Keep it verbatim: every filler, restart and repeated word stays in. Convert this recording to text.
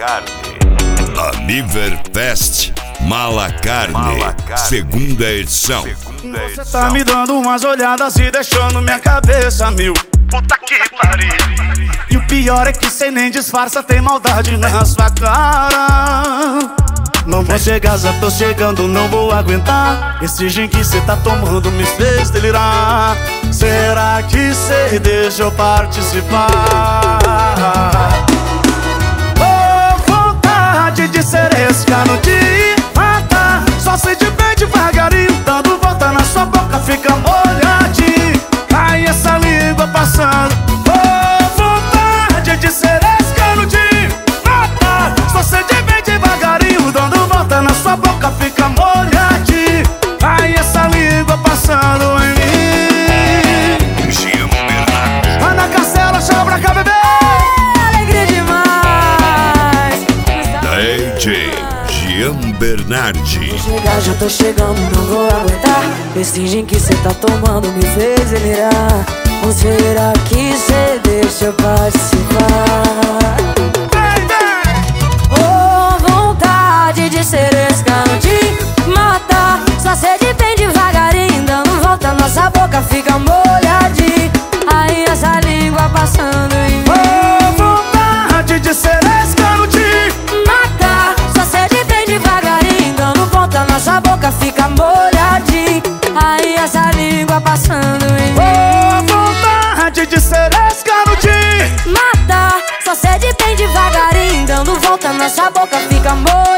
Aniverfest Mala Carne, segunda edição. Você tá me dando umas olhadas e deixando minha cabeça mil. Puta que pariu. E o pior é que cê nem disfarça, tem maldade na sua cara. Não vou chegar, já tô chegando, não vou aguentar. Esse gin que cê tá tomando me fez delirar. Será que cê deixa eu participar? Oh, vontade de ser esse cano de matar. Só sei de bem devagarinho, dando volta na sua boca, fica molhadinho. Ai, essa língua passando. Oh, vontade de ser esse cano de matar. Só sei de bem devagarinho, dando volta na sua boca, fica molhadinho. Ai, essa língua passando em mim. Jean Bernardi. Ana Castela, chama pra cá, bebê. Alegria demais. D J Jean Bernardi. Chegar, já tô chegando, não vou aguentar. Esse gin que cê tá tomando me fez delirar. Ou será que cê deixa eu participar? Oh, vontade de ser esse cano de matar. Só sede bem devagarinho, dando volta, nossa boca fica molhadinha. Aí essa língua passando em mim. Oh, vontade de ser esse cano de Matar, só sede bem devagarinho, dando volta, nossa boca fica molhadinha. Aí essa língua passando em mim. Oh, vontade de ser esse cano de Matar, só sede bem devagarinho, dando volta, nossa boca fica molhadinha.